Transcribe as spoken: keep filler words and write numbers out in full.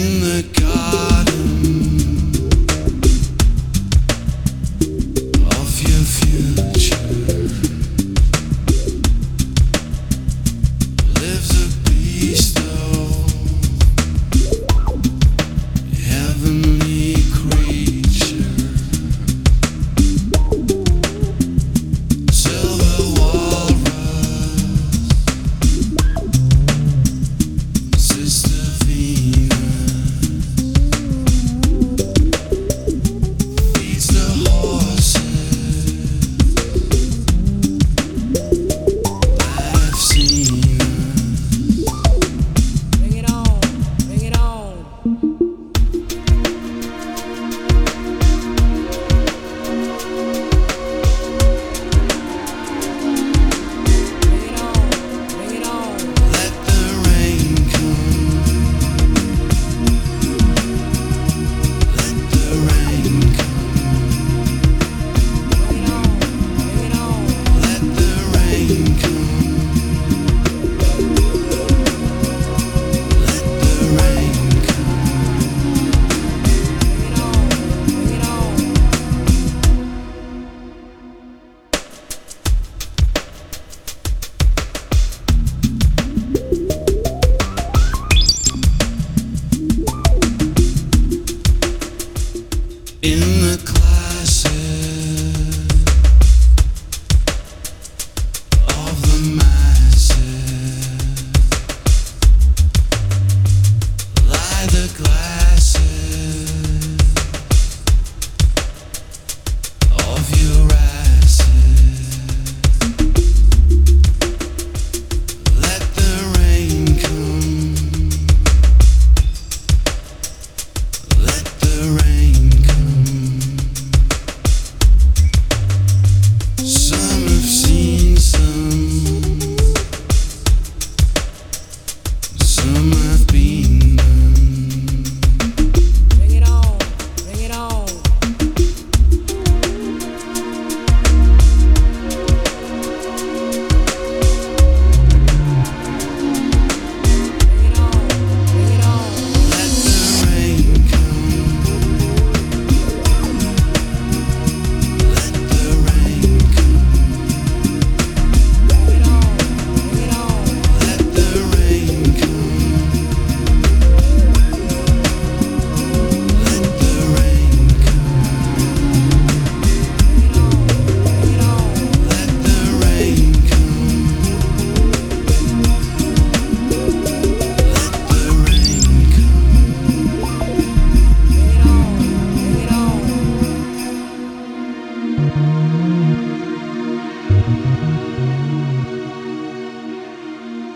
the garden of your future lives a beast of heavenly creature, silver walrus, Sister Venus feeds the horses that have seen us. Bring it on, bring it on. Bring it on, bring it on. Let the rain come. Let the rain come. Bring it on, bring it on. Let the rain come. Let the rain come. Bring it on, bring it on. In the classes of the masses lie the glass.